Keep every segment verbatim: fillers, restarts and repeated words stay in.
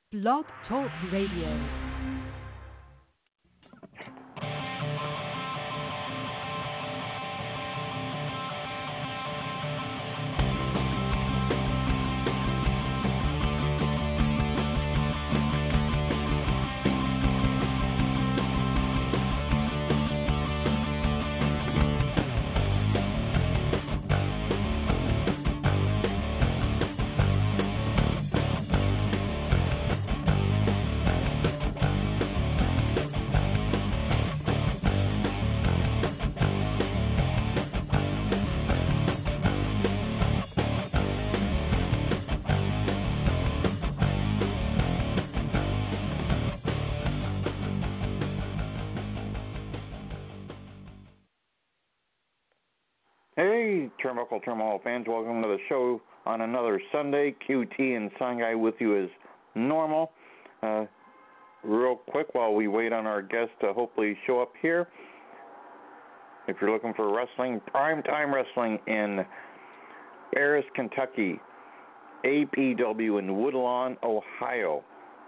Blog Talk Radio. Hey, Turnbuckle Turmoil fans, welcome to the show on another Sunday. Q T and Sun Guy with you as normal. Uh, real quick, while we wait on our guest to hopefully show up here, if you're looking for wrestling, primetime wrestling in Paris, Kentucky, A P W in Woodlawn, Ohio.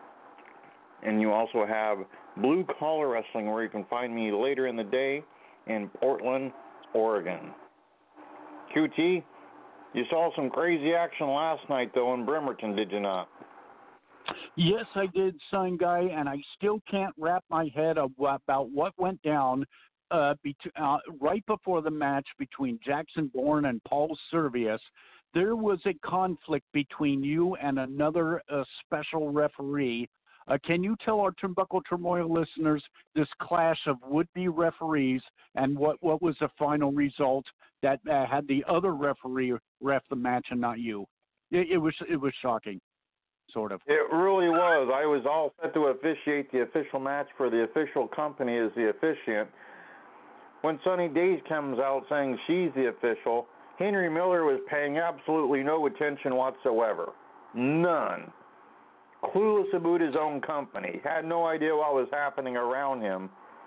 And you also have Blue Collar Wrestling, where you can find me later in the day in Portland, Oregon. Q T, you saw some crazy action last night, though, in Bremerton, did you not? Yes, I did, Sun Guy, and I still can't wrap my head about what went down uh, bet- uh, right before the match between Jackson Bourne and Paul Servius. There was a conflict between you and another uh, special referee. Uh, can you tell our Turnbuckle Turmoil listeners this clash of would-be referees and what, what was the final result that uh, had the other referee ref the match and not you? It, it was it was shocking, sort of. It really was. I was all set to officiate the official match for the official company as the officiant. When Sunny Days comes out saying she's the official, Henry Miller was paying absolutely no attention whatsoever. None. Clueless about his own company. Had no idea what was happening around him.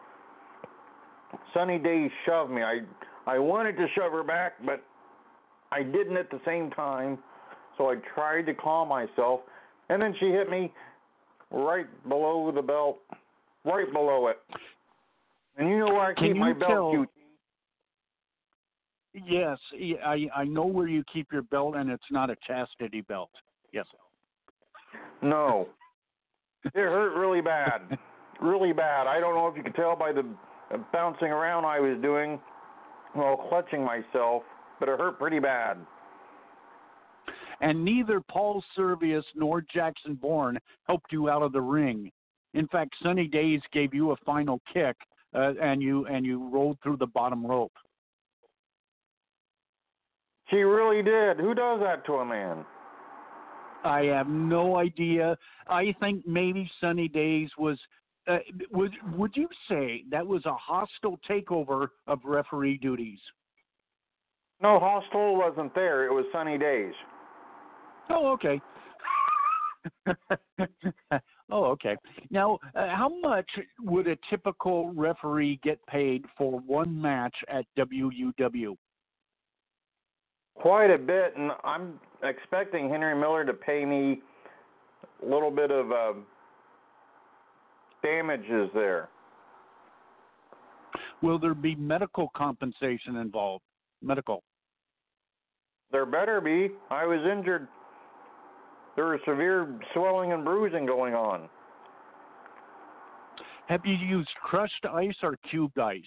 Sunny Days shoved me. I I wanted to shove her back, but I didn't at the same time. So I tried to calm myself, and then she hit me right below the belt, right below it. And you know where I Can keep my you belt, tell- Q T? Yes, I I know where you keep your belt, and it's not a chastity belt. Yes. No. It hurt really bad. Really bad. I don't know if you could tell by the bouncing around I was doing while clutching myself, but it hurt pretty bad. And neither Paul Servius nor Jackson Bourne helped you out of the ring. In fact, Sunny Days gave you a final kick, uh, and you and you rolled through the bottom rope. She really did. Who does that to a man? I have no idea. I think maybe Sunny Days was. Uh, would would you say that was a hostile takeover of referee duties? No, Hostel wasn't there. It was Sunny Days. Oh, okay. oh, okay. Now, uh, how much would a typical referee get paid for one match at W U W? Quite a bit, and I'm expecting Henry Miller to pay me a little bit of uh, damages there. Will there be medical compensation involved? Medical. There better be. I was injured. There was severe swelling and bruising going on. Have you used crushed ice or cubed ice?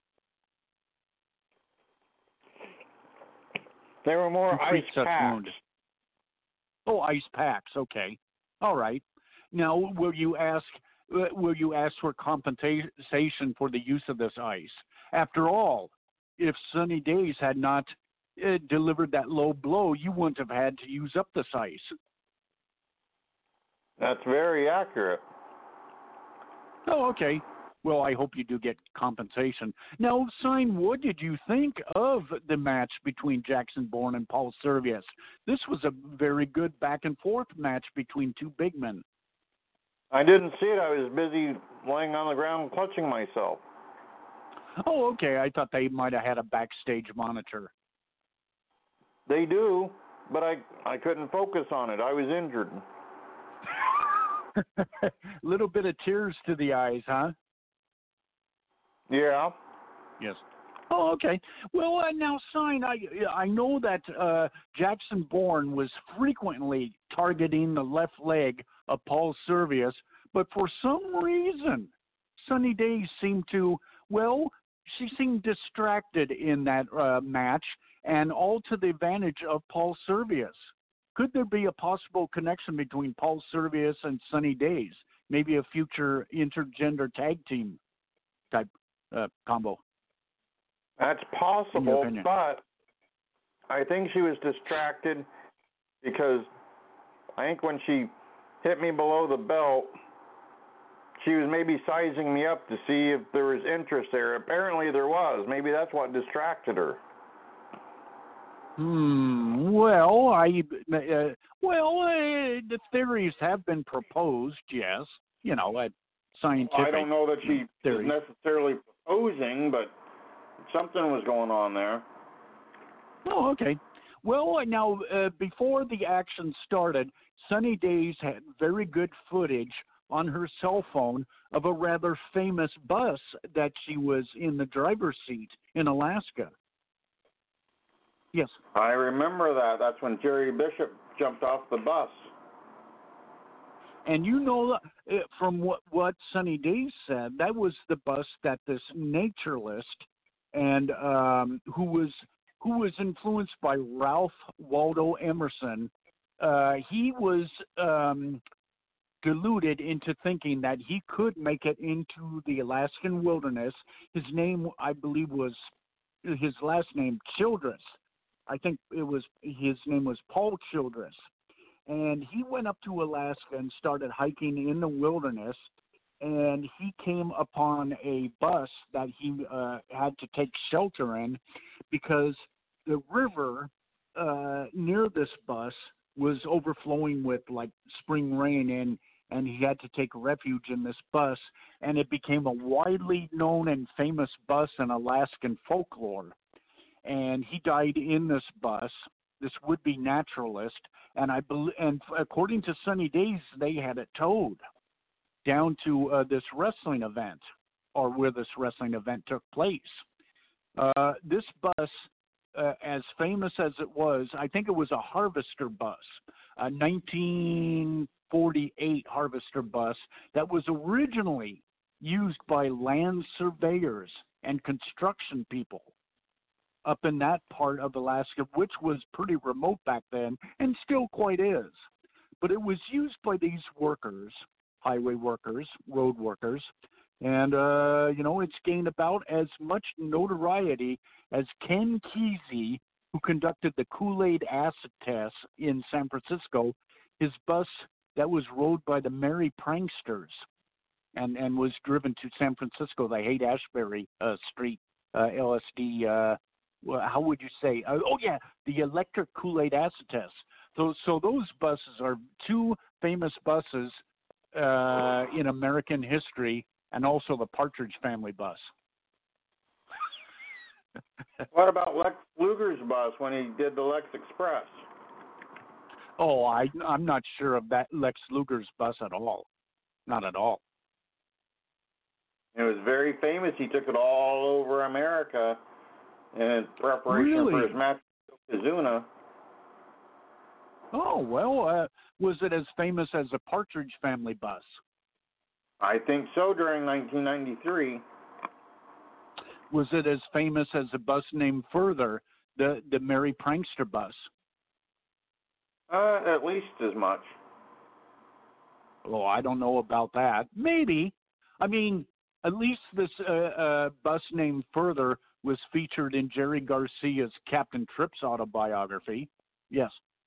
There were more To ice treat such packs. wounds. Oh, ice packs. Okay. All right. Now, will you ask? uh, Will you ask for compensation for the use of this ice? After all, if Sunny Days had not uh, delivered that low blow, you wouldn't have had to use up this ice. That's very accurate. Oh, okay. Well, I hope you do get compensation. Now, Sign, what did you think of the match between Jackson Bourne and Paul Servius? This was a very good back and forth match between two big men. I didn't see it. I was busy laying on the ground clutching myself. Oh, okay. I thought they might have had a backstage monitor. They do, but I I couldn't focus on it. I was injured. A little bit of tears to the eyes, huh? Yeah. Yes. Oh, okay. Well, uh, now, Sign, I I know that uh, Jackson Bourne was frequently targeting the left leg of Paul Servius, but for some reason, Sunny Days seemed to, well, she seemed distracted in that uh, match, and all to the advantage of Paul Servius. Could there be a possible connection between Paul Servius and Sunny Days? Maybe a future intergender tag team type uh, combo? That's possible, but I think she was distracted because I think when she hit me below the belt, she was maybe sizing me up to see if there was interest there. Apparently there was. Maybe that's what distracted her. Hmm. Well, I uh, well, uh, the theories have been proposed. Yes, you know, uh, scientific. I don't know that she theory. was necessarily proposing, but something was going on there. Oh, okay. Well, now uh, before the action started, Sunny Days had very good footage on her cell phone of a rather famous bus that she was in the driver's seat in Alaska. Yes. I remember that. That's when Jerry Bishop jumped off the bus. And you know, uh, from what, what Sunny Days said, that was the bus that this naturalist and um, who was who was influenced by Ralph Waldo Emerson. Uh, he was um, deluded into thinking that he could make it into the Alaskan wilderness. His name, I believe, was his last name Childress. I think it was his name was Paul Childress, and he went up to Alaska and started hiking in the wilderness. And he came upon a bus that he uh, had to take shelter in because the river uh, near this bus was overflowing with like spring rain, and, and he had to take refuge in this bus. And it became a widely known and famous bus in Alaskan folklore. And he died in this bus, this would-be naturalist. And I believe, and according to Sunny Days, they had it towed down to uh, this wrestling event, or where this wrestling event took place. Uh, this bus, uh, as famous as it was, I think it was a Harvester bus, a nineteen forty-eight Harvester bus that was originally used by land surveyors and construction people up in that part of Alaska, which was pretty remote back then and still quite is. But it was used by these workers, highway workers, road workers, and, uh, you know, it's gained about as much notoriety as Ken Kesey, who conducted the Kool-Aid acid test in San Francisco, his bus that was rode by the Merry Pranksters and, and was driven to San Francisco, the Haight-Ashbury uh, Street uh, L S D, uh, well, how would you say? Uh, oh, yeah, the electric Kool-Aid acid test. So, so those buses are two famous buses uh, in American history, and also the Partridge Family bus. What about Lex Luger's bus when he did the Lex Express? Oh, I, I'm not sure of that Lex Luger's bus at all. Not at all. It was very famous. He took it all over America in preparation really? for his match with Yokozuna. Oh, well, uh, was it as famous as the Partridge Family bus? I think so, during nineteen ninety-three. Was it as famous as a bus named Further, the, the Merry Prankster bus? Uh, at least as much. Oh, I don't know about that. Maybe. I mean, at least this uh, uh, bus named Further was featured in Jerry Garcia's Captain Trips autobiography. Yes.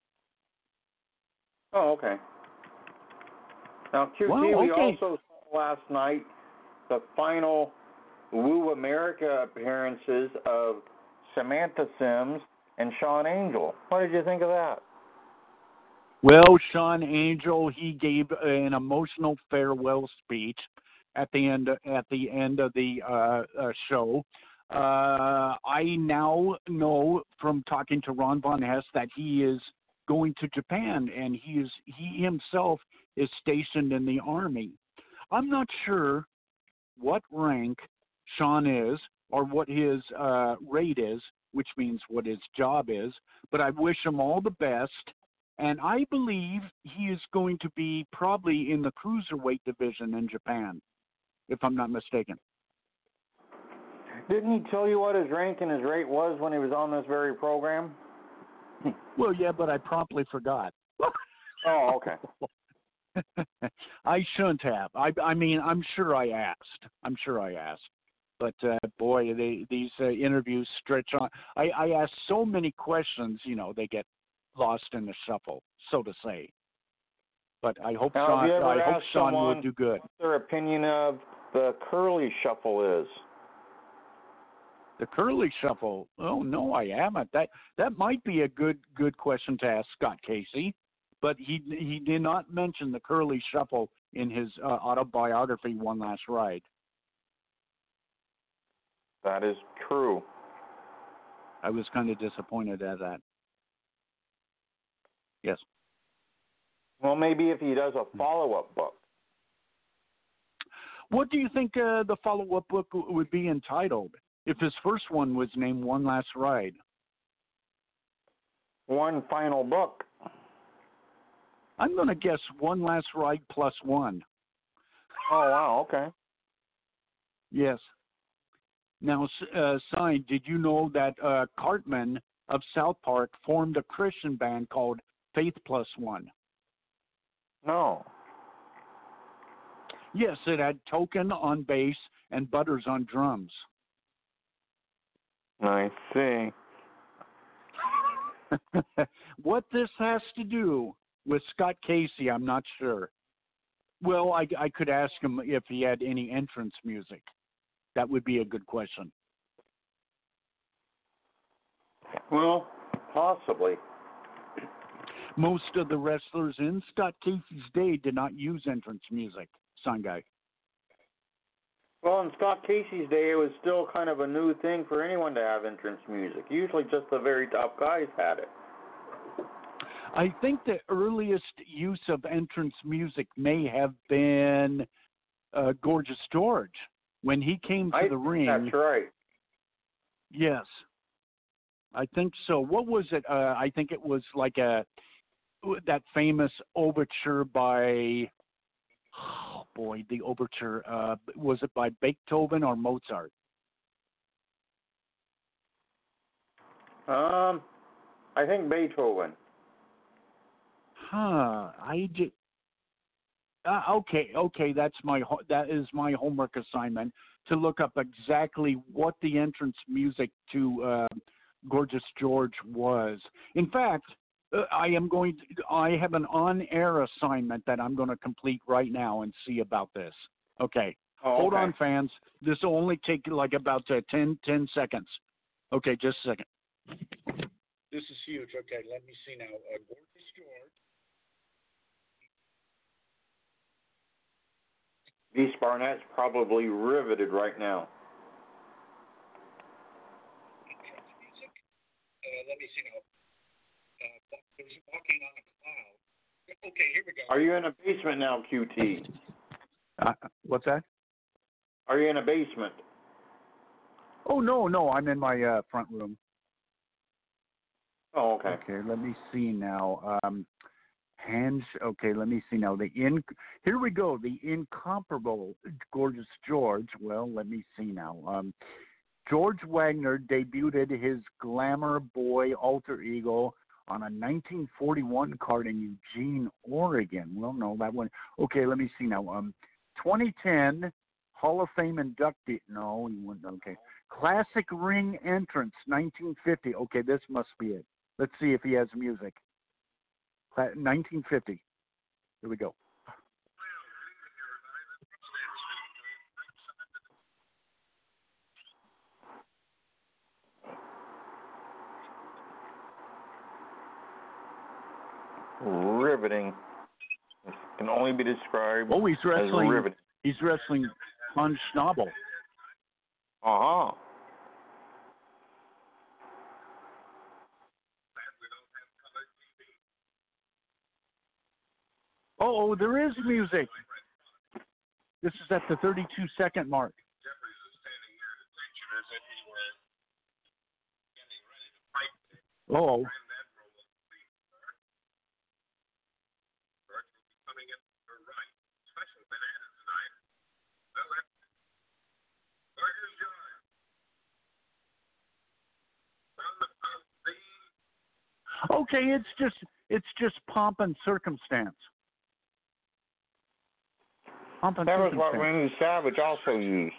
Oh, okay. Now, Q T, well, okay. we also saw last night the final Woo America appearances of Samantha Sims and Sean Angel. What did you think of that? Well, Sean Angel, he gave an emotional farewell speech at the end at the end of the uh, uh, show. Uh, I now know from talking to Ron Von Hess that he is going to Japan, and he is he himself is stationed in the Army. I'm not sure what rank Sean is or what his uh, rate is, which means what his job is, but I wish him all the best. And I believe he is going to be probably in the cruiserweight division in Japan, if I'm not mistaken. Didn't he tell you what his rank and his rate was when he was on this very program? Well, yeah, but I promptly forgot. Oh, okay. I shouldn't have. I, I mean, I'm sure I asked. I'm sure I asked. But, uh, boy, they, these uh, interviews stretch on. I, I ask so many questions, you know, they get lost in the shuffle, so to say. But I hope now, Sean, I hope Sean someone will do good. What their opinion of the Curly Shuffle is? The Curly Shuffle. Oh no, I haven't. That that might be a good good question to ask Scott Casey, but he he did not mention the Curly Shuffle in his uh, autobiography, One Last Ride. That is true. I was kind of disappointed at that. Yes. Well, maybe if he does a follow-up book. What do you think uh, the follow-up book would be entitled? If his first one was named One Last Ride. One final book. I'm going to guess One Last Ride plus one. Oh, wow, okay. Yes. Now, uh, Sign, did you know that uh, Cartman of South Park formed a Christian band called Faith Plus One? No. Yes, it had Token on bass and Butters on drums. I see. What this has to do with Scott Casey, I'm not sure. Well, I, I could ask him if he had any entrance music. That would be a good question. Well, possibly. Most of the wrestlers in Scott Casey's day did not use entrance music, Sign Guy. Well, in Scott Casey's day, it was still kind of a new thing for anyone to have entrance music. Usually just the very top guys had it. I think the earliest use of entrance music may have been uh, Gorgeous George. When he came to I the ring. That's right. Yes. I think so. What was it? Uh, I think it was like a that famous overture by... Oh boy, the overture. Uh, was it by Beethoven or Mozart? Um, I think Beethoven. Huh. I did. Uh, okay, okay. That's my ho- that is my homework assignment to look up exactly what the entrance music to uh, Gorgeous George was. In fact, Uh, I am going to, I have an on-air assignment that I'm going to complete right now and see about this. Okay. Oh, Hold okay. on, fans. This will only take like about uh, ten, ten seconds. Okay, just a second. This is huge. Okay, let me see now. Uh, Gorgeous George. Beast Barnett's probably riveted right now. Uh, let me see now. Uh, there's walking on a cloud. Okay, here we go. Are you in a basement now, Q T? Uh, what's that? Are you in a basement? Oh, no, no. I'm in my uh, front room. Oh, okay. Okay, let me see now. Um, hands. Okay, let me see now. The in. Here we go. The incomparable Gorgeous George. Well, let me see now. Um, George Wagner debuted his Glamour Boy alter ego on a nineteen forty-one card in Eugene, Oregon. Well, no, that one. Okay, let me see now. Um, twenty ten Hall of Fame inductee. No, he wouldn't. Okay. Classic ring entrance, nineteen fifty. Okay, this must be it. Let's see if he has music. nineteen fifty. Here we go. Riveting. This can only be described Oh, he's wrestling. as riveting. He's wrestling Hans Schnabel. Uh-huh. Oh, oh, there is music. This is at the thirty-two second mark. Oh. Okay, it's just it's just pomp and circumstance. Pomp and That was circumstance. what Randy Savage also used.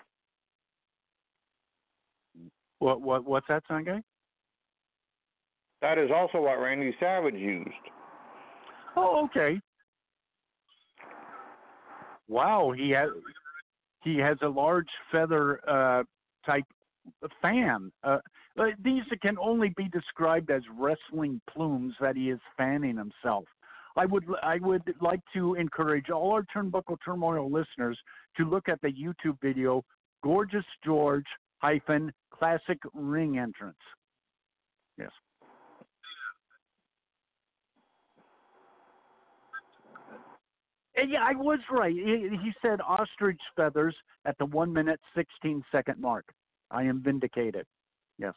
What what what's that, son guy? That is also what Randy Savage used. Oh, okay. Wow, he has he has a large feather uh, type fan. Uh, these can only be described as wrestling plumes that he is fanning himself. I would I would like to encourage all our Turnbuckle Turmoil listeners to look at the YouTube video Gorgeous George hyphen classic ring entrance. Yes. Yeah, I was right. He, he said ostrich feathers at the one minute sixteen second mark. I am vindicated. Yes.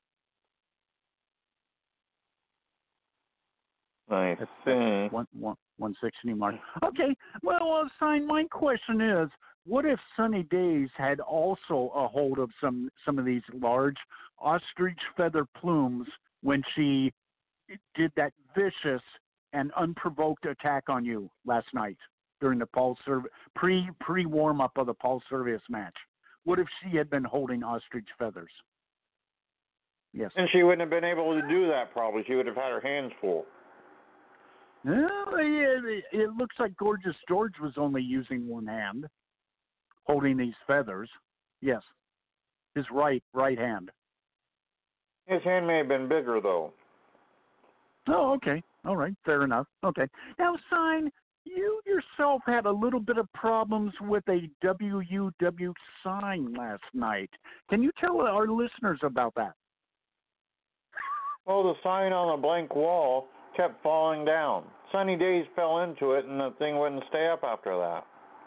I That's, see. that's one, one, one sixty mark. Okay. Well, uh, Sign, my question is, what if Sunny Days had also a hold of some, some of these large ostrich feather plumes when she did that vicious and unprovoked attack on you last night during the Paul Serv- pre pre warm up of the Paul Servius match? What if she had been holding ostrich feathers? Yes. And she wouldn't have been able to do that probably. She would have had her hands full. Well, it, it looks like Gorgeous George was only using one hand, holding these feathers. Yes, his right right hand. His hand may have been bigger though. Oh, okay. All right. Fair enough. Okay. Now, Sign, you yourself had a little bit of problems with a W U W sign last night. Can you tell our listeners about that? Well, the sign on the blank wall kept falling down. Sunny Days fell into it, and the thing wouldn't stay up after that.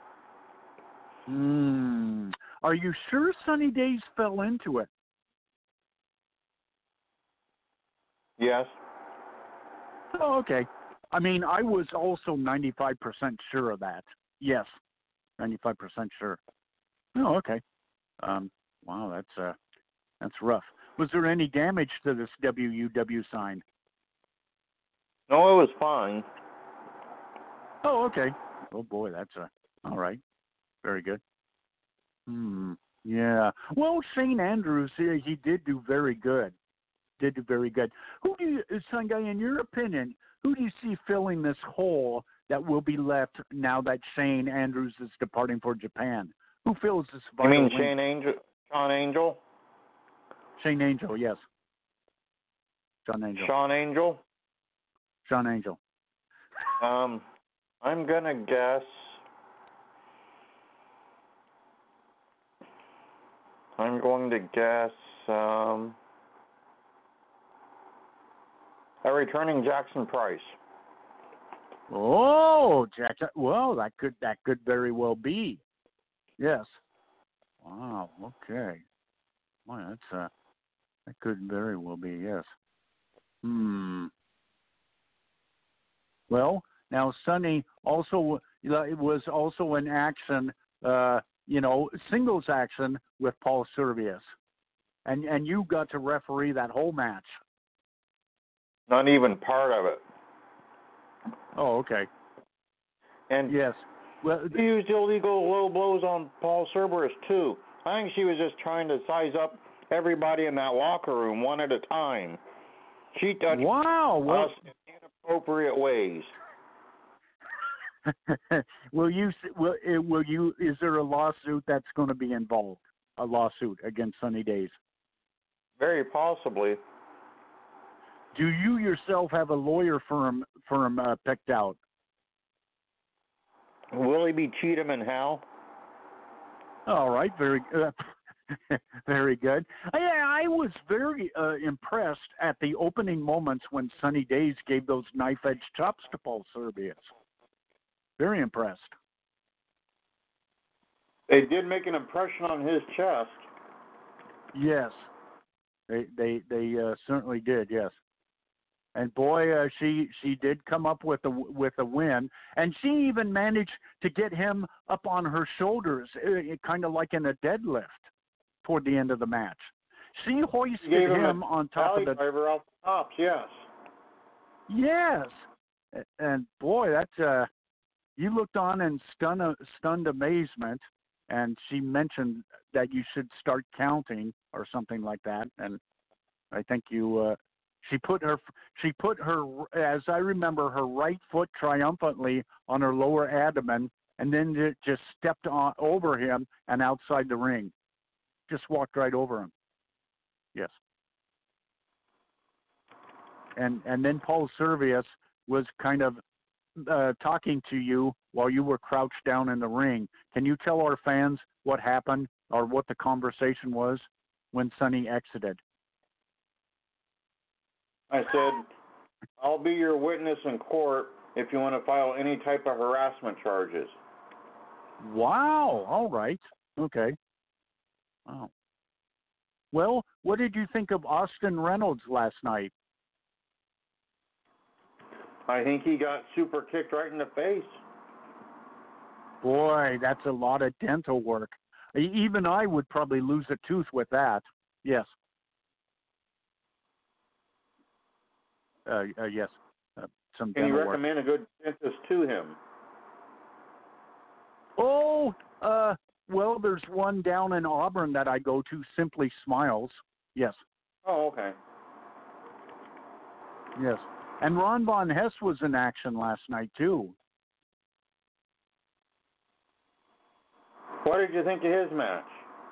Hmm. Are you sure Sunny Days fell into it? Yes. Oh, okay. I mean, I was also ninety-five percent sure of that. Yes, ninety-five percent sure. Oh, okay. Um, wow, that's uh, that's rough. Was there any damage to this W U W sign? No, it was fine. Oh, okay. Oh boy, that's uh, all right. Very good. Hmm. Yeah. Well, Shane Andrews, he, he did do very good. Did do very good. Who do you, Sun Guy, in your opinion, who do you see filling this hole that will be left now that Shane Andrews is departing for Japan? Who fills this vital You mean link? Shane Angel? Shawn Angel? Shane Angel, yes. Shawn Angel. Shawn Angel? Shawn Angel. Um, I'm gonna guess. I'm going to guess. Um, a returning Jackson Price. Oh, Jackson. Well, that could that could very well be. Yes. Wow. Okay. Well, that's uh, that could very well be. Yes. Hmm. Well, now Sonny also it was also in action. Uh, you know, singles action with Paul Servius, and and you got to referee that whole match. Not even part of it. Oh, okay. And yes, well, she used illegal low blows on Paul Cerberus too. I think she was just trying to size up everybody in that locker room one at a time. She touched wow, well, us in inappropriate ways. will you? Will will you? Is there a lawsuit that's going to be involved? A lawsuit against Sunny Days? Very possibly. Do you yourself have a lawyer firm firm uh, picked out? Will he be Cheatham and Hal? All right, very uh, very good. Yeah, I was very uh, impressed at the opening moments when Sunny Days gave those knife edge chops to Paul Servius. Very impressed. They did make an impression on his chest. Yes, they they they uh, certainly did. Yes, and boy, uh, she she did come up with a with a win, and she even managed to get him up on her shoulders, uh, kind of like in a deadlift, toward the end of the match. She hoisted Gave him, him on top of the driver off the tops. Yes. Yes, and boy, that's uh, you looked on in stunned stunned amazement, and she mentioned that you should start counting or something like that, and I think you uh, she put her she put her as I remember her right foot triumphantly on her lower abdomen, and then just stepped on over him and outside the ring, just walked right over him. Yes. And and then Paul Servius was kind of uh, talking to you while you were crouched down in the ring. Can you tell our fans what happened or what the conversation was when Sonny exited? I said, I'll be your witness in court if you want to file any type of harassment charges. Wow. All right. Okay. Wow. Well, what did you think of Austin Reynolds last night? I think he got super kicked right in the face. Boy, that's a lot of dental work. Even I would probably lose a tooth with that. Yes. Uh, uh, yes. Uh, some Can you dental recommend work. a good dentist to him? Oh, uh, well, there's one down in Auburn that I go to, Simply Smiles. Yes. Oh, okay. Yes. And Ron Von Hess was in action last night, too. What did you think of his match?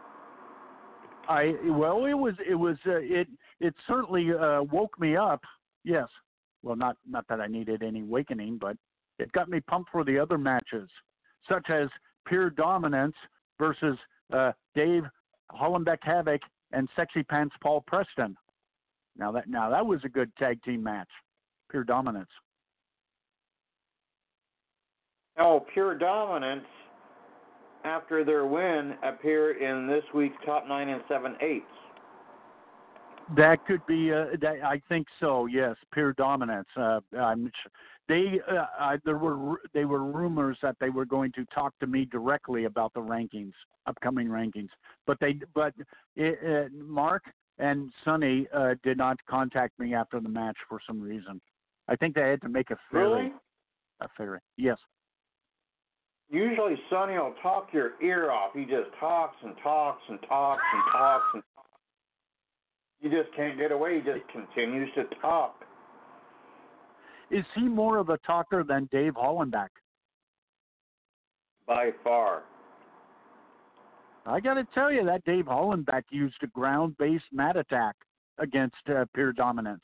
I well, it was it was uh, it it certainly uh, woke me up. Yes. Well, not not that I needed any wakening, but it got me pumped for the other matches, such as Pure Dominance versus uh, Dave Hollenbeck Havoc and Sexy Pants Paul Preston. Now that now that was a good tag team match. Pure Dominance. Oh, Pure Dominance, after their win, appear in this week's top nine and seven eighths. That could be. Uh, that, I think so. Yes, Pure Dominance. Uh, I'm. They. Uh, I, there were. They were rumors that they were going to talk to me directly about the rankings, upcoming rankings. But they. But it, uh, Mark and Sonny uh, did not contact me after the match for some reason. I think they had to make a ferry. Really? A ferry. Yes. Usually Sonny will talk your ear off. He just talks and talks and talks and talks and talks. You just can't get away. He just continues to talk. Is he more of a talker than Dave Hollenbeck? By far. I got to tell you, that Dave Hollenbeck used a ground-based mat attack against uh, Pure Dominance.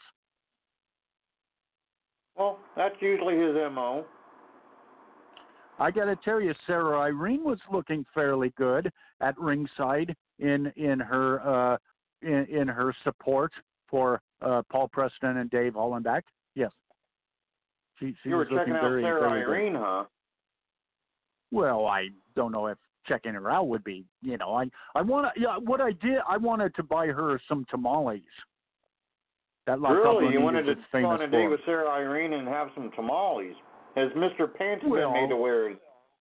Well, that's usually his M O. I got to tell you, Sarah Irene was looking fairly good at ringside in in her uh, in, in her support for uh, Paul Preston and Dave Hollenbeck. Yes, she, she you were was looking checking out very, Sarah very Irene, good. huh? Well, I don't know if checking her out would be. You know, I I want to. Yeah, what I did, I wanted to buy her some tamales. That La Really? Carbonita You wanted to is go famous on a date for. with Sarah Irene and have some tamales? Has Mister Pants Well, been made aware?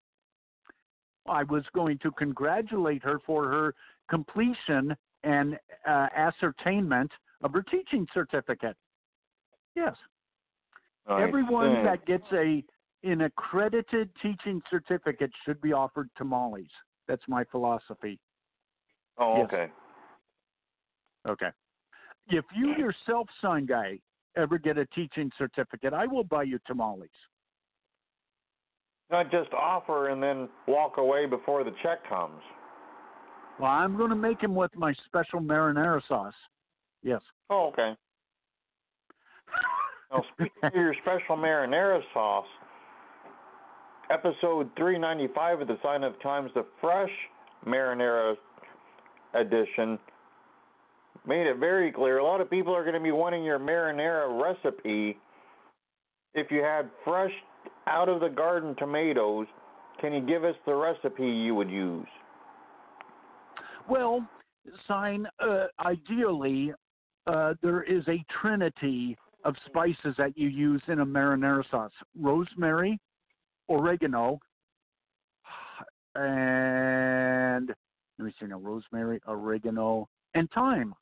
I was going to congratulate her for her completion and uh, ascertainment of her teaching certificate. Yes. I Everyone see. that gets a an accredited teaching certificate should be offered tamales. That's my philosophy. Oh, Yes. okay. Okay. If you yourself, son guy, ever get a teaching certificate, I will buy you tamales. Not just offer and then walk away before the check comes. Well, I'm going to make him with my special marinara sauce. Yes. Oh, okay. Now, speaking of your special marinara sauce, episode three ninety-five of the Sign of Times, the fresh marinara edition, made it very clear. A lot of people are going to be wanting your marinara recipe if you had fresh out of the garden tomatoes, can you give us the recipe you would use? Well, Sign, uh, ideally, uh, there is a trinity of spices that you use in a marinara sauce: rosemary, oregano, and let me see now, rosemary, oregano, and thyme.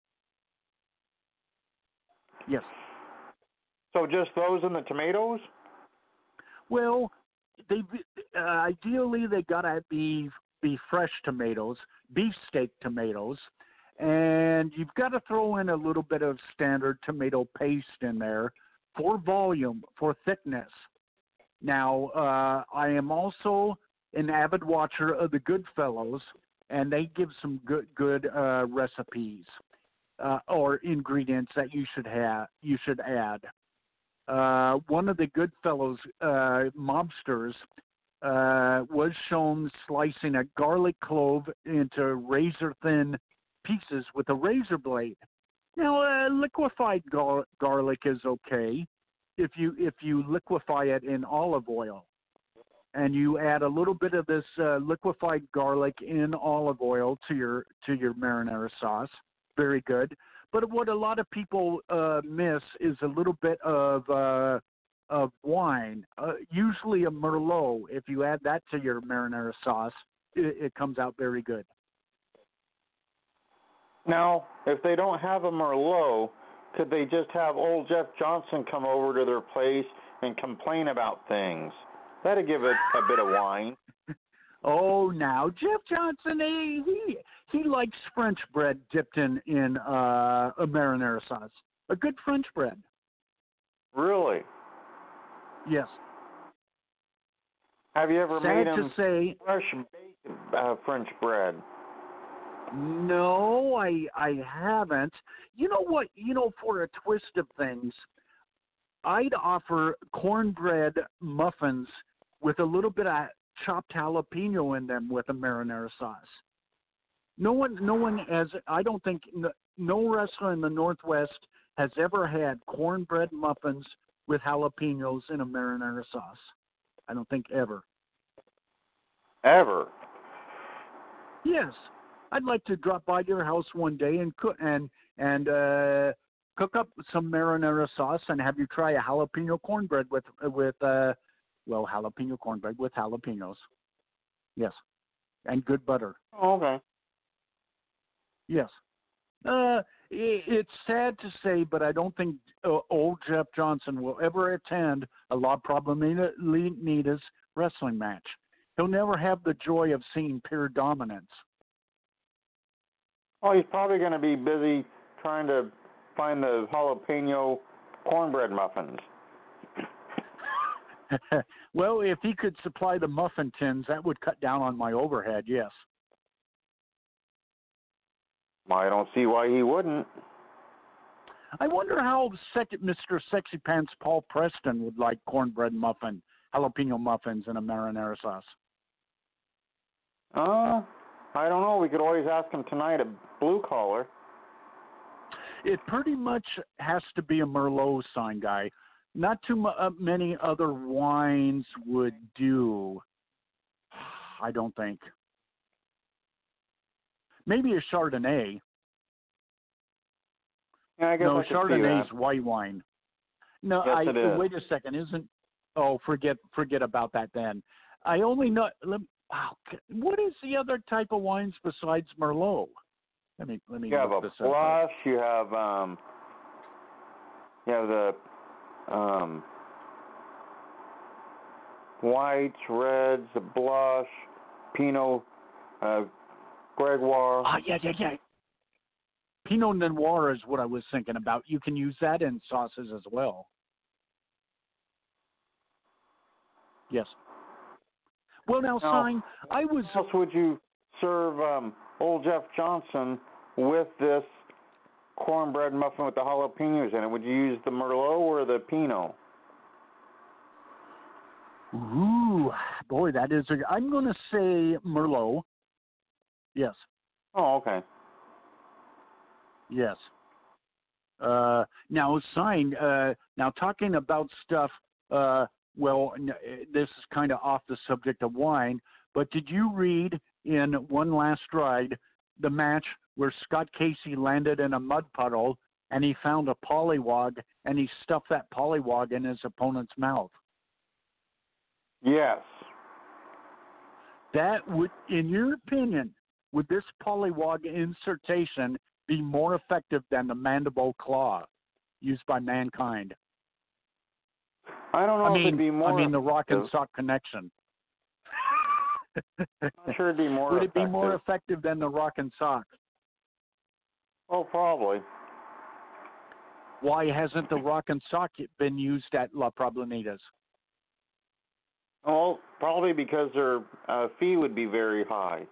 Yes. So just those and the tomatoes? Well, they uh, ideally they gotta be be fresh tomatoes, beefsteak tomatoes, and you've got to throw in a little bit of standard tomato paste in there for volume, for thickness. Now, uh, I am also an avid watcher of the Goodfellows, and they give some good good uh, recipes uh, or ingredients that you should have you should add. Uh, one of the Goodfellows uh, mobsters uh, was shown slicing a garlic clove into razor thin pieces with a razor blade. Now, uh, liquefied gar- garlic is okay if you if you liquefy it in olive oil, and you add a little bit of this uh, liquefied garlic in olive oil to your to your marinara sauce. Very good. But what a lot of people uh, miss is a little bit of uh, of wine, uh, usually a Merlot. If you add that to your marinara sauce, it, it comes out very good. Now, if they don't have a Merlot, could they just have old Jeff Johnson come over to their place and complain about things? That'd give it a bit of wine. Oh, now Jeff Johnson, he he, he likes French bread dipped in in uh, a marinara sauce. A good French bread. Really? Yes. Have you ever Sad made him to say, fresh baked uh, French bread? no, I I haven't. You know what? You know, for a twist of things, I'd offer cornbread muffins with a little bit of chopped jalapeno in them with a marinara sauce. No one, no one has. I don't think no restaurant in the Northwest has ever had cornbread muffins with jalapenos in a marinara sauce. I don't think ever. Ever? Yes, I'd like to drop by your house one day and cook and and uh, cook up some marinara sauce and have you try a jalapeno cornbread with with uh, well jalapeno cornbread with jalapenos. Yes, and good butter. Oh, okay. Yes. Uh, it, it's sad to say, but I don't think uh, old Jeff Johnson will ever attend a La Probleminitas wrestling match. He'll never have the joy of seeing pure dominance. Oh, he's probably going to be busy trying to find the jalapeno cornbread muffins. Well, if he could supply the muffin tins, that would cut down on my overhead, yes. I don't see why he wouldn't. I wonder how sec- Mister Sexy Pants Paul Preston would like cornbread muffin, jalapeno muffins, and a marinara sauce. Uh, I don't know. We could always ask him tonight at Blue Collar. It pretty much has to be a Merlot sign guy. Not too mu- uh, many other wines would do, I don't think. Maybe a Chardonnay. Yeah, I guess no, I could Chardonnay's see that. white wine. No, Yes, I it is. wait a second. Isn't oh forget forget about that then. I only know. Let, wow, what is the other type of wines besides Merlot? Let me let me. You have look a this up. blush. You have um. You have the um. Whites, reds, the blush, Pinot, uh, Gregoire. Ah, yeah, yeah, yeah. Pinot Noir is what I was thinking about. You can use that in sauces as well. Yes. Well, now, Now, Sign, I was. How else would you serve um, old Jeff Johnson with this cornbread muffin with the jalapenos in it? Would you use the Merlot or the Pinot? Ooh, boy, that is. A, I'm going to say Merlot. Yes. Oh, okay. Yes. Uh, now, Sign. Uh, now, talking about stuff uh, well, this is kind of off the subject of wine, but did you read in One Last Ride the match where Scott Casey landed in a mud puddle and he found a pollywog and he stuffed that pollywog in his opponent's mouth? Yes. That would, in your opinion, would this pollywog insertion be more effective than the mandible claw used by Mankind? I don't know I mean, if it'd be more I mean the rock and effective. sock connection. I'm sure it'd be more Would it effective. be more effective than the rock and sock? Oh, probably. Why hasn't the rock and sock been used at La Problemitas? Well, probably because their uh, fee would be very high.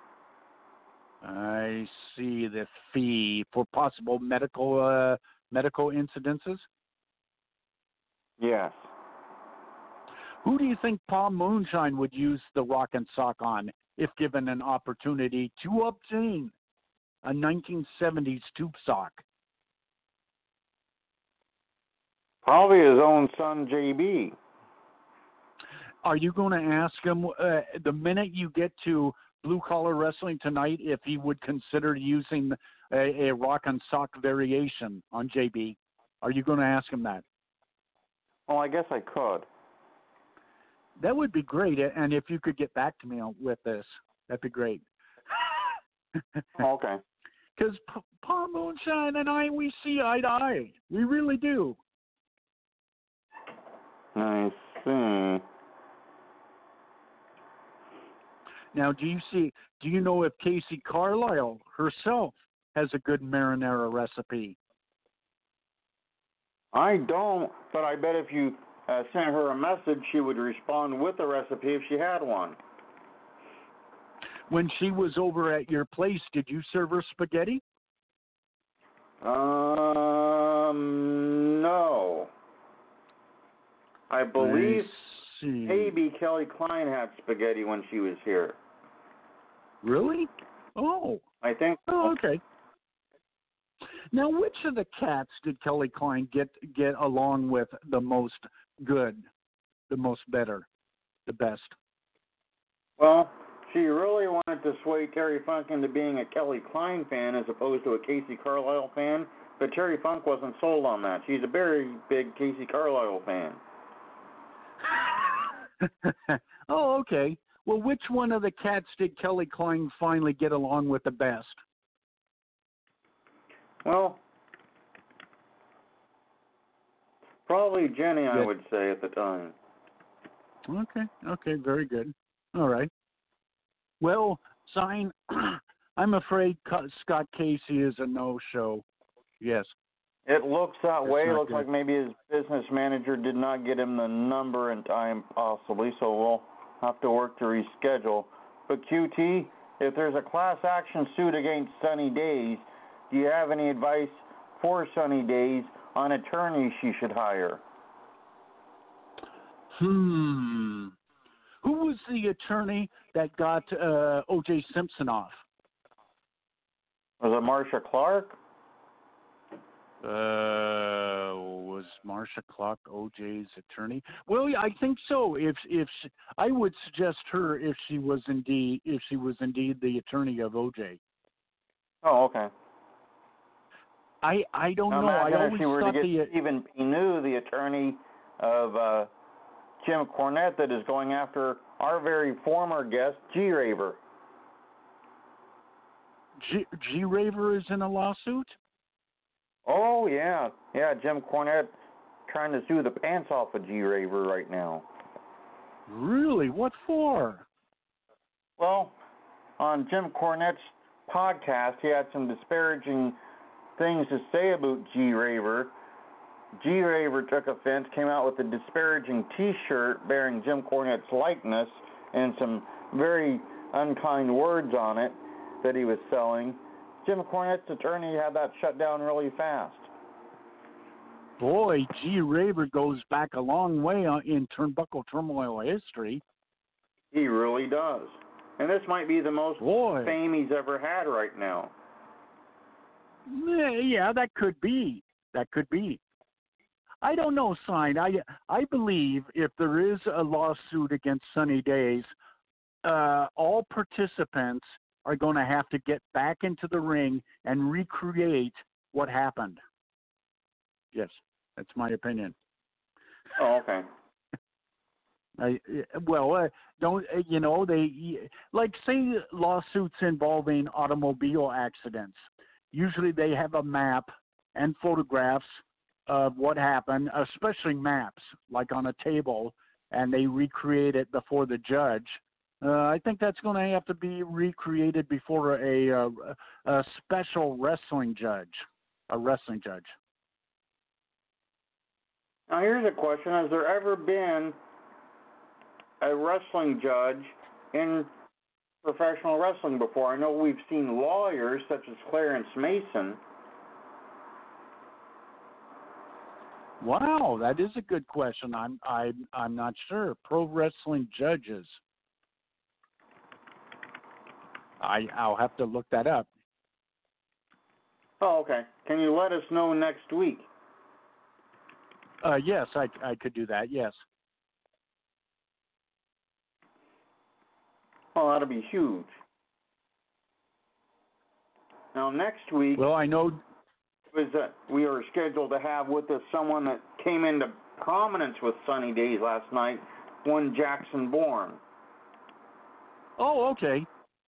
I see, the fee for possible medical uh, medical incidences. Yes. Who do you think Paul Moonshine would use the rock and sock on if given an opportunity to obtain a nineteen seventies tube sock? Probably his own son, J B. Are you going to ask him uh, the minute you get to Blue Collar Wrestling tonight if he would consider using a, a rock and sock variation on J B? Are you going to ask him that? Well, I guess I could. That would be great, and if you could get back to me on, with this, that'd be great. Oh, okay. Because P- Paul Moonshine and I, we see eye to eye. We really do. I see. Now, do you see? Do you know if Casey Carlisle herself has a good marinara recipe? I don't, but I bet if you uh, sent her a message, she would respond with a recipe if she had one. When she was over at your place, did you serve her spaghetti? Um, no. I believe I see. maybe Kelly Klein had spaghetti when she was here. Really? Oh. I think. Oh, okay. Now, which of the cats did Kelly Klein get get along with the most good, the most better, the best? Well, she really wanted to sway Terry Funk into being a Kelly Klein fan as opposed to a Casey Carlisle fan, but Terry Funk wasn't sold on that. She's a very big Casey Carlisle fan. Oh, okay. Well, which one of the cats did Kelly Klein finally get along with the best? Well, probably Jenny, I Good. would say, at the time. Okay, okay, very good. All right. Well, Sign, I'm afraid Scott Casey is a no-show. Yes. It looks that That's way. It not looks good. like maybe his business manager did not get him the number in time, possibly, so we'll have to work to reschedule. But Q T, if there's a class action suit against Sunny Days, do you have any advice for Sunny Days on attorneys she should hire? Hmm. Who was the attorney that got uh, O J Simpson off? Was it Marcia Clark? Uh, was Marcia Clark O J's attorney? Well, I think so. If if she, I would suggest her if she was indeed if she was indeed the attorney of O J. Oh, okay. I I don't Now, know. I imagine if always she were to thought get the Stephen Pinu, the attorney of uh, Jim Cornette, that is going after our very former guest, G. Raver. G, G Raver is in a lawsuit. Oh, yeah. Yeah, Jim Cornette trying to sue the pants off of G. Raver right now. Really? What for? Well, on Jim Cornette's podcast, he had some disparaging things to say about G. Raver. G. Raver took offense, came out with a disparaging T-shirt bearing Jim Cornette's likeness and some very unkind words on it that he was selling. Jim Cornette's attorney had that shut down really fast. Boy, G. Raver goes back a long way in Turnbuckle Turmoil history. He really does. And this might be the most Boy. fame he's ever had right now. Yeah, that could be. That could be. I don't know, Sign. I I believe if there is a lawsuit against Sunny Days, uh, all participants are going to have to get back into the ring and recreate what happened. Yes, that's my opinion. Oh, okay. I, well, uh, don't uh, you know they like say lawsuits involving automobile accidents. Usually they have a map and photographs of what happened, especially maps, like on a table, and they recreate it before the judge. Uh, I think that's going to have to be recreated before a, a, a special wrestling judge, a wrestling judge. Now here's a question: has there ever been a wrestling judge in professional wrestling before? I know we've seen lawyers such as Clarence Mason. Wow, that is a good question. I'm I'm I'm not sure. Pro wrestling judges. I I'll have to look that up. Oh, okay. Can you let us know next week? Uh, yes, I I could do that. Yes. Oh, that'll be huge. Now next week. Well, I know. Was that we are scheduled to have with us someone that came into prominence with Sunny Days last night, one Jackson Bourne. Oh, okay.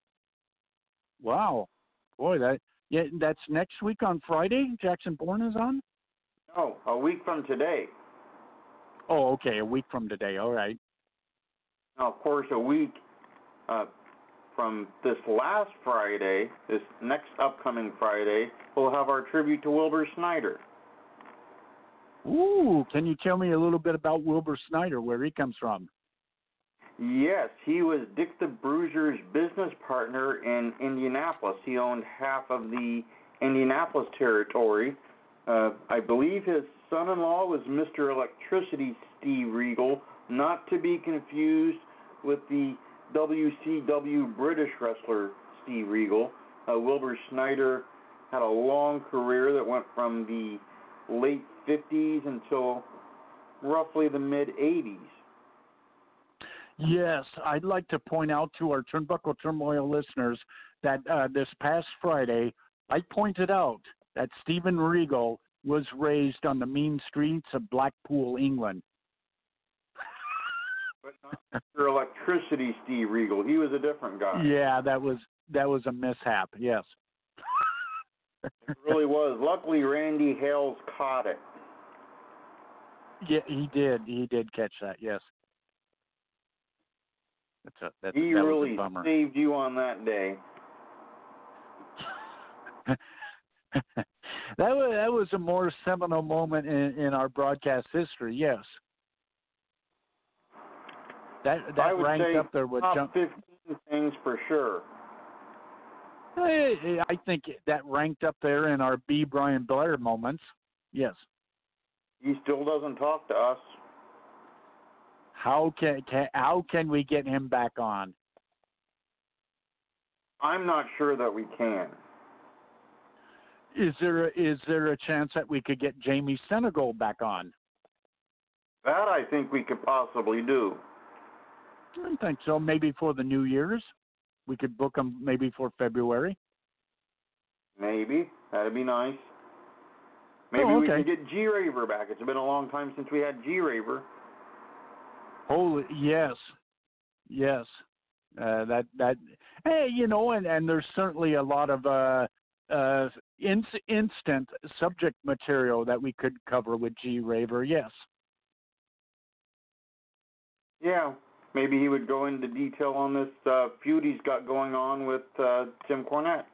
Wow, boy, that yeah, that's next week on Friday. Jackson Bourne is on. No, a week from today. Oh, okay, a week from today. All right. Now, of course, a week uh, from this last Friday, this next upcoming Friday, we'll have our tribute to Wilbur Snyder. Ooh, can you tell me a little bit about Wilbur Snyder, where he comes from? Yes, he was Dick the Bruiser's business partner in Indianapolis. He owned half of the Indianapolis territory. Uh, I believe his son-in-law was Mister Electricity Steve Regal, not to be confused with the W C W British wrestler Steve Regal. Uh, Wilbur Snyder had a long career that went from the late fifties until roughly the mid-eighties. Yes, I'd like to point out to our Turnbuckle Turmoil listeners that uh, this past Friday, I pointed out that Stephen Regal was raised on the mean streets of Blackpool, England. But not Mister Electricity Steve Regal. He was a different guy. Yeah, that was that was a mishap. Yes. It really was. Luckily, Randy Hales caught it. Yeah, he did. He did catch that. Yes. That's a, that's, he that really was a bummer. saved you on that day. that was that was a more seminal moment in, in our broadcast history. Yes. That that I would ranked say up there with top jump. fifteen things for sure. I, I think that ranked up there in our B. Brian Blair moments. Yes. He still doesn't talk to us. How can, can how can we get him back on? I'm not sure that we can. Is there is there a chance that we could get Jamie Senegal back on? That I think we could possibly do. I think so. Maybe for the New Year's, we could book him. Maybe for February. Maybe that'd be nice. Maybe oh, we okay. can get G Raver back. It's been a long time since we had G Raver. Holy yes, yes. Uh, that that hey, you know, and, and there's certainly a lot of uh, uh, in, instant subject material that we could cover with G Raver. Yes. Yeah, maybe he would go into detail on this uh, feud he's got going on with uh, Tim Cornette.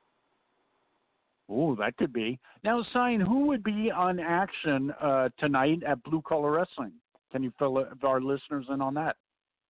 Oh, that could be. Now, Sign, who would be on action uh, tonight at Blue Collar Wrestling? Can you fill our listeners in on that?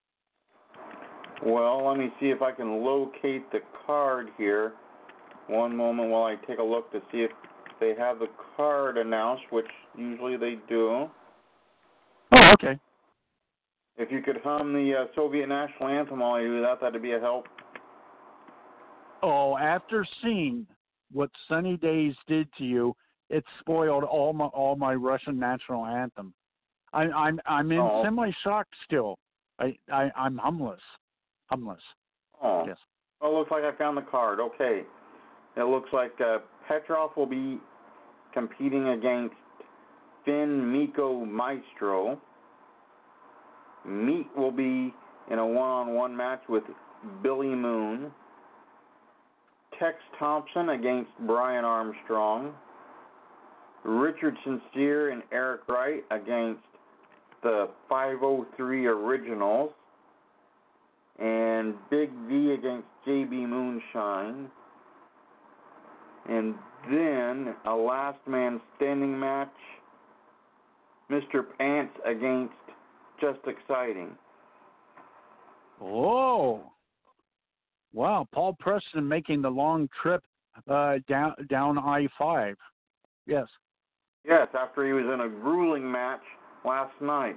Well, let me see if I can locate the card here. One moment while I take a look to see if they have the card announced, which usually they do. Oh, okay. If you could hum the uh, Soviet National Anthem while I do that, that'd be a help. Oh, after seeing what Sunny Days did to you, it spoiled all my all my Russian national anthem. I, I'm I'm in Oh. semi shock still. I, I I'm humbless, humbless. Oh. Yes. Oh, looks like I found the card. Okay. It looks like uh, Petrov will be competing against Finn Miko Maestro. Meat will be in a one-on-one match with Billy Moon. Tex Thompson against Brian Armstrong. Richard Sincere and Eric Wright against the five oh three Originals. And Big V against J B Moonshine. And then a last man standing match, Mister Pants against Just Exciting. Oh, wow! Paul Preston making the long trip uh, down down I five. Yes. Yes, after he was in a grueling match last night.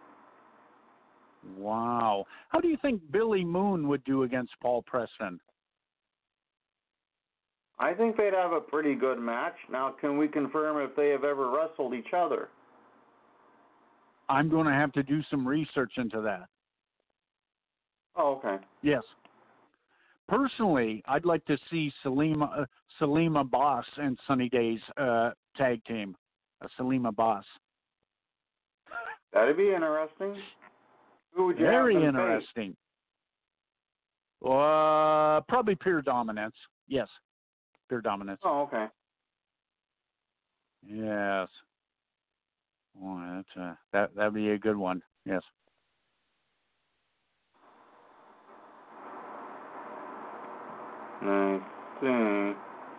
Wow. How do you think Billy Moon would do against Paul Preston? I think they'd have a pretty good match. Now, can we confirm if they have ever wrestled each other? I'm going to have to do some research into that. Oh, okay. Yes. Personally, I'd like to see Salima uh, Salima Boss and Sunny Days uh, tag team. Uh, Salima Boss. That'd be interesting. Who would you Very have them interesting. Uh, probably pure dominance. Yes, pure dominance. face? Oh, okay. Yes. Oh, that's uh, that that'd be a good one. Yes. I see.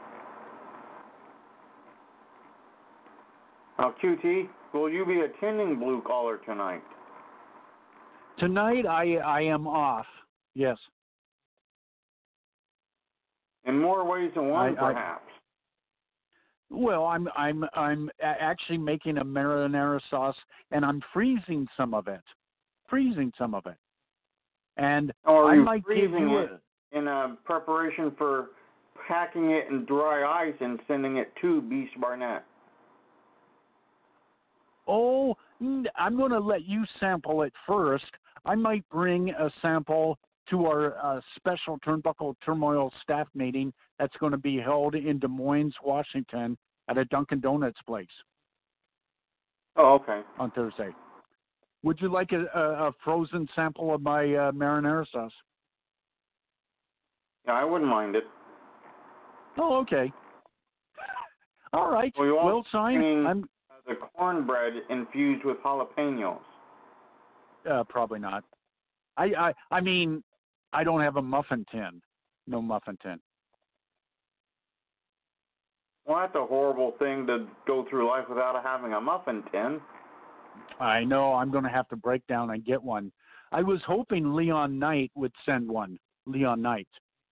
Now, Q T, will you be attending Blue Collar tonight? Tonight I I am off. Yes. In more ways than one, I- I- perhaps. Well, I'm I'm I'm a- actually making a marinara sauce, and I'm freezing some of it, freezing some of it, and Or are I you might give freezing you it a, in uh, preparation for packing it in dry ice and sending it to Beast Barnett? oh, mm, I'm going to let you sample it first. I might bring a sample to our uh, special Turnbuckle Turmoil staff meeting that's going to be held in Des Moines, Washington, at a Dunkin' Donuts place Oh, okay. on Thursday. Would you like a, a, a frozen sample of my uh, marinara sauce? Yeah, I wouldn't mind it. Oh, okay. All right. Well, you also Well, sign. bringing I'm uh, the cornbread infused with jalapenos. uh, probably not. I, I I mean, I don't have a muffin tin. No muffin tin. Well, that's a horrible thing to go through life without having a muffin tin. I know. I'm going to have to break down and get one. I was hoping Leon Knight would send one. Leon Knight.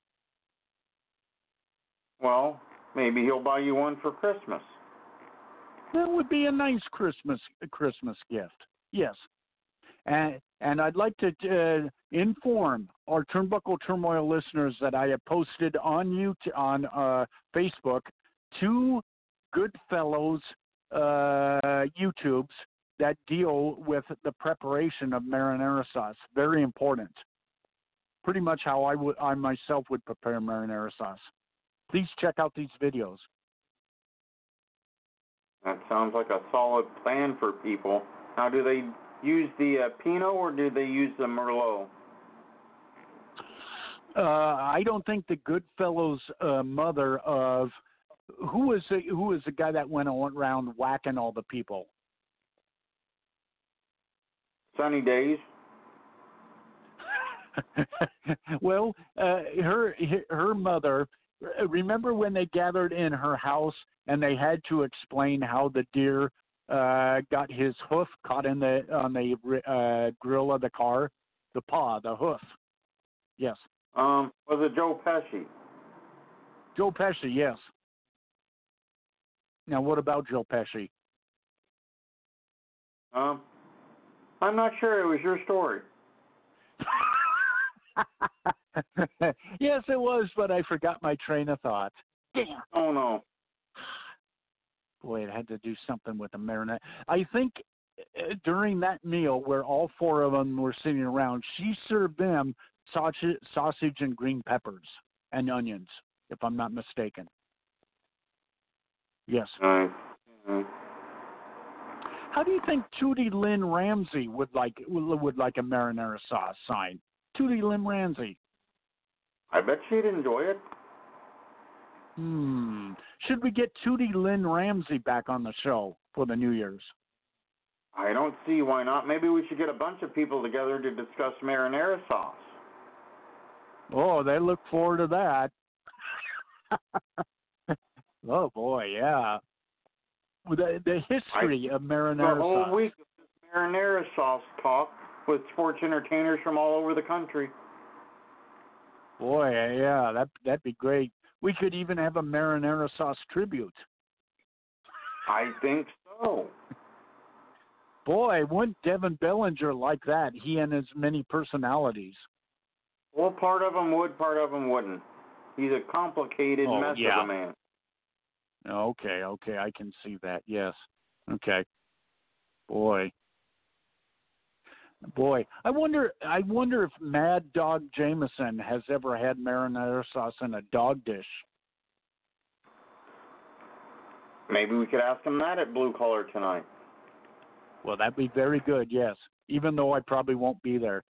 Well, maybe he'll buy you one for Christmas. That would be a nice Christmas Christmas gift. Yes. And and I'd like to uh, inform our Turnbuckle Turmoil listeners that I have posted on you on uh, Facebook two Goodfellows uh, YouTubes that deal with the preparation of marinara sauce. Very important. Pretty much how I would I myself would prepare marinara sauce. Please check out these videos. That sounds like a solid plan for people. Now, do they use the uh, Pinot or do they use the Merlot? Uh, I don't think the Goodfellows uh, mother of who was the, who was the guy that went around whacking all the people? Sunny Days? Well, uh, her her mother. Remember when they gathered in her house and they had to explain how the deer uh, got his hoof caught in the on the uh, grill of the car, the paw, the hoof. Yes. Um, was it Joe Pesci? Joe Pesci, yes. Now, what about Joe Pesci? Um, I'm not sure. It was your story. Yes, it was, but I forgot my train of thought. Damn. Oh, no. Boy, it had to do something with the marinara. I think uh, during that meal where all four of them were sitting around, she served them sausage, sausage and green peppers and onions, if I'm not mistaken. Yes. Nice. Mm-hmm. How do you think Tootie Lynn Ramsey would like would like a marinara sauce sign? Tootie Lynn Ramsey. I bet she'd enjoy it. Hmm. Should we get Tootie Lynn Ramsey back on the show for the New Year's? I don't see why not. Maybe we should get a bunch of people together to discuss marinara sauce. Oh, they look forward to that. Oh boy, yeah. The, the history I, of marinara sauce. The whole sauce. week of this marinara sauce talk with sports entertainers from all over the country. Boy, yeah, that that'd be great. We could even have a marinara sauce tribute. I think so. Boy, wouldn't Devin Bellinger like that? He and his many personalities. Well, part of him would, part of him wouldn't. He's a complicated oh, mess yeah. of a man. Okay, okay, I can see that. Yes. Okay. Boy. Boy, I wonder. I wonder if Mad Dog Jameson has ever had marinara sauce in a dog dish. Maybe we could ask him that at Blue Collar tonight. Well, that'd be very good. Yes, even though I probably won't be there.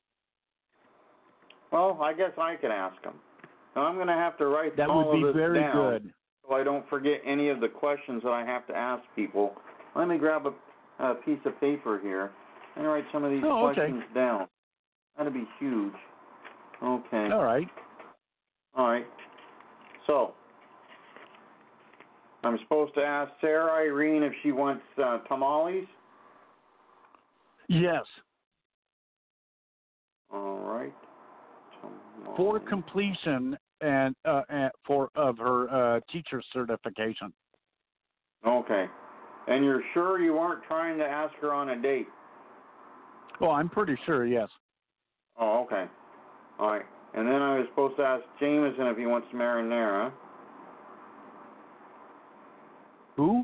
Well, I guess I can ask him. Now I'm going to have to write that all would be of this very down good. so I don't forget any of the questions that I have to ask people. Let me grab a, a piece of paper here and write some of these oh, okay. questions down. That'd be huge. Okay. All right. All right. So, I'm supposed to ask Sarah Irene if she wants uh, tamales? Yes. All right. Tamales. For completion and, uh, and for of her uh, teacher certification. Okay. And you're sure you weren't trying to ask her on a date? Oh, I'm pretty sure, yes. Oh, okay. All right. And then I was supposed to ask Jameson if he wants marinara. Who?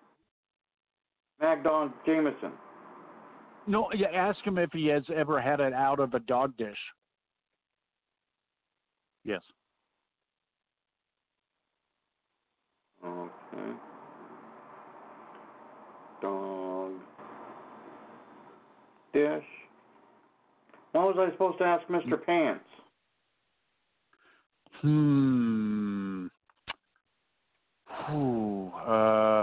Magdon Jameson. No, yeah, ask him if he has ever had it out of a dog dish. Yes. Okay. Dog dish. When was I supposed to ask Mister Pants? Hmm. Ooh, uh,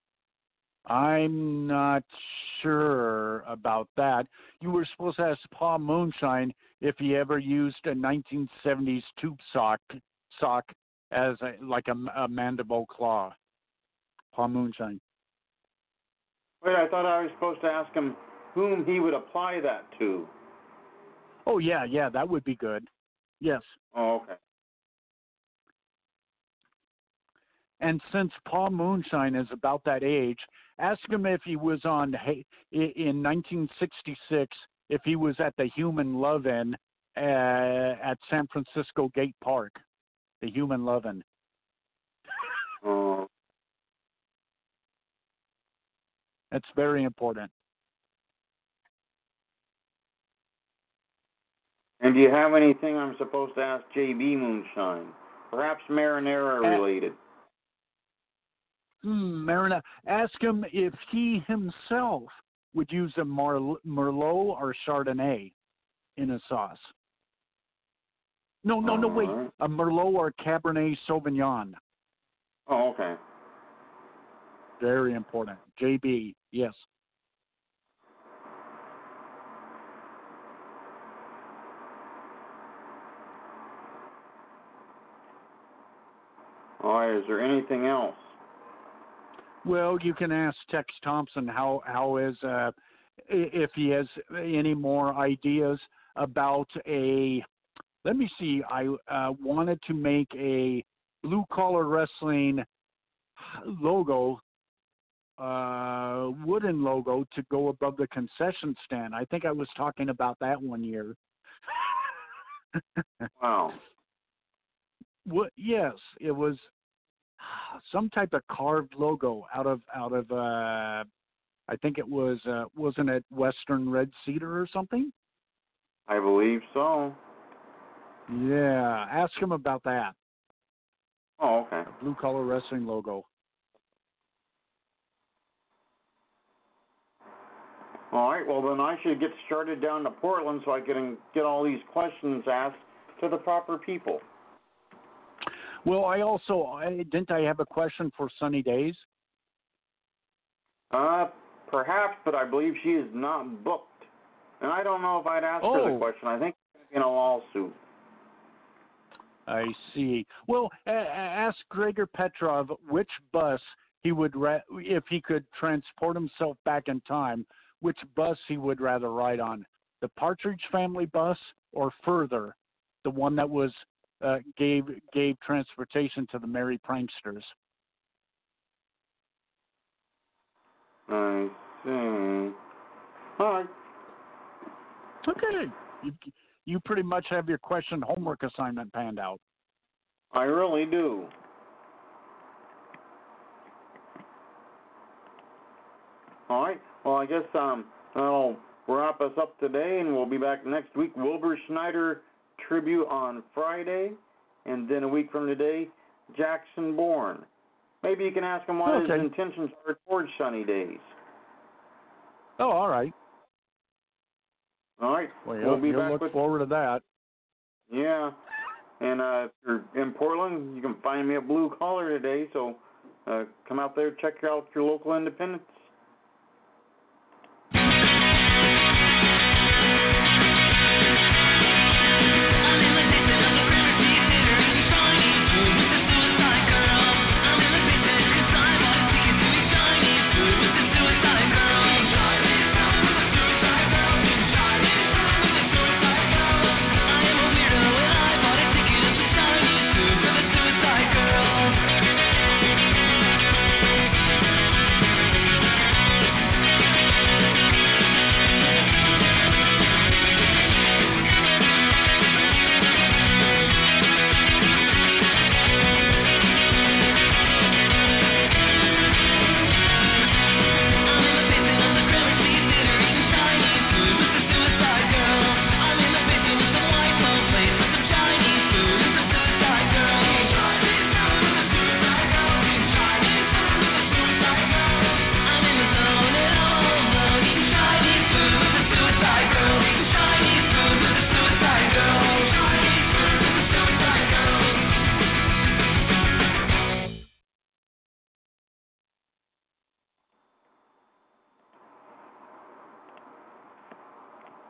I'm not sure about that. You were supposed to ask Paul Moonshine if he ever used a nineteen seventies tube sock sock as a, like a, a mandible claw. Paul Moonshine. Wait, I thought I was supposed to ask him whom he would apply that to. Oh, yeah, yeah, that would be good. Yes. Oh, okay. And since Paul Moonshine is about that age, ask him if he was on in nineteen sixty-six, if he was at the Human Love-In uh, at San Francisco Gate Park, the Human Love-In. Oh. That's very important. And do you have anything I'm supposed to ask J B Moonshine? Perhaps marinara related. Hmm, Marina, ask him if he himself would use a Mar- Merlot or Chardonnay in a sauce. No, no, no, wait. Right. A Merlot or Cabernet Sauvignon. Oh, okay. Very important. J B, yes. All right, is there anything else? Well, you can ask Tex Thompson how how is uh, if he has any more ideas about a. Let me see. I uh, wanted to make a blue collar wrestling logo, uh, wooden logo to go above the concession stand. I think I was talking about that one year. Wow. What? Yes, it was. some type of carved logo out of out of uh, I think it was uh, wasn't it Western Red Cedar or something? I believe so. Yeah, ask him about that. Oh, okay. Blue Collar Wrestling logo. All right, well, then I should get started down to Portland so I can get all these questions asked to the proper people. Well, I also, I, didn't I have a question for Sunny Days? Uh, perhaps, but I believe she is not booked. And I don't know if I'd ask oh. her the question. I think she's in a lawsuit. I see. Well, a- ask Gregor Petrov which bus he would, ra- if he could transport himself back in time, which bus he would rather ride on, the Partridge Family bus or further, the one that was uh, gave gave transportation to the Merry Pranksters. I see. All right. Okay. You, you pretty much have your question homework assignment panned out. I really do. All right. Well, I guess um, that'll wrap us up today, and we'll be back next week. Wilbur Schneider tribute on Friday, and then a week from today, Jackson Bourne. Maybe you can ask him what okay. his intentions are towards Sunny Days. Oh, all right. All right. Well, we'll be you'll back look with forward to that. Yeah. And uh, if you're in Portland, you can find me at Blue Collar today, so uh, come out there, check out your local independent